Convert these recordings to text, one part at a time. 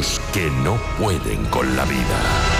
los que no pueden con la vida.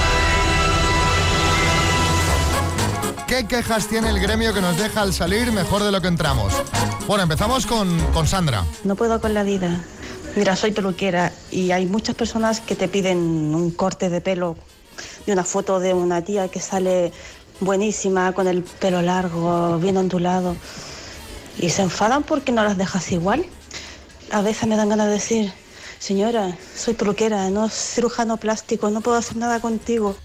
¿Qué quejas tiene el gremio que nos deja al salir mejor de lo que entramos? Bueno, empezamos con Sandra. No puedo con la vida. Mira, soy peluquera y hay muchas personas que te piden un corte de pelo y una foto de una tía que sale buenísima, con el pelo largo, bien ondulado. Y se enfadan porque no las dejas igual. A veces me dan ganas de decir, señora, soy peluquera, no cirujano plástico, no puedo hacer nada contigo.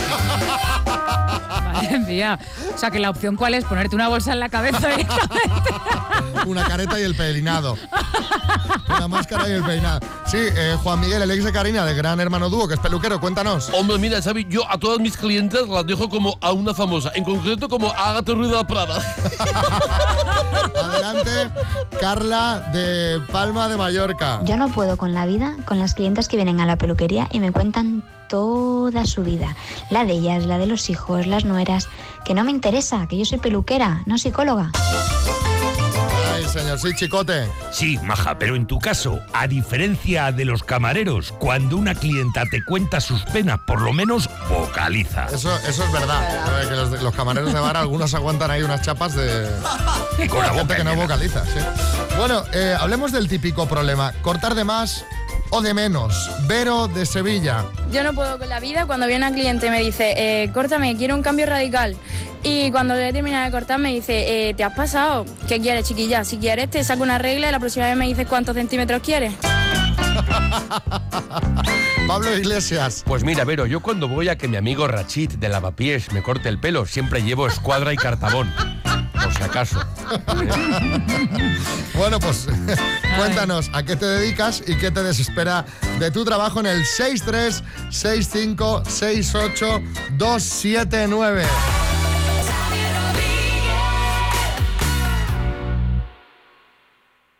Madre mía. O sea, que la opción ¿cuál es? Ponerte una bolsa en la cabeza directamente. Una careta y el peinado. Una máscara y el peinado. Sí, Juan Miguel, el ex de Karina, de Gran Hermano Dúo, que es peluquero, cuéntanos. Hombre, mira, Xavi, yo a todas mis clientes las dejo como a una famosa, en concreto como a Agatha Ruiz de la Prada. Adelante, Carla, de Palma de Mallorca. Yo no puedo con la vida, con las clientes que vienen a la peluquería y me cuentan toda su vida. La de ellas, la de los hijos, las nueras. Que no me interesa, que yo soy peluquera, no psicóloga. Ay, señor, sí, Chicote. Sí, maja, pero en tu caso, a diferencia de los camareros, cuando una clienta te cuenta sus penas, por lo menos vocaliza. Eso es verdad. Que los camareros de bar, algunos aguantan ahí unas chapas de... Y con la gente boca que no llena. vocaliza, sí. Bueno, hablemos del típico problema. Cortar de más o de menos. Vero, de Sevilla. Yo no puedo con la vida. Cuando viene un cliente y me dice, córtame, quiero un cambio radical. Y cuando le termina de cortar me dice, ¿te has pasado? ¿Qué quieres, chiquilla? Si quieres te saco una regla y la próxima vez me dices cuántos centímetros quieres. Pablo Iglesias. Pues mira, Vero, yo cuando voy a que mi amigo Rachid de Lavapiés me corte el pelo, siempre llevo escuadra y cartabón. Por si acaso. Bueno, pues cuéntanos a qué te dedicas y qué te desespera de tu trabajo en el 636568279.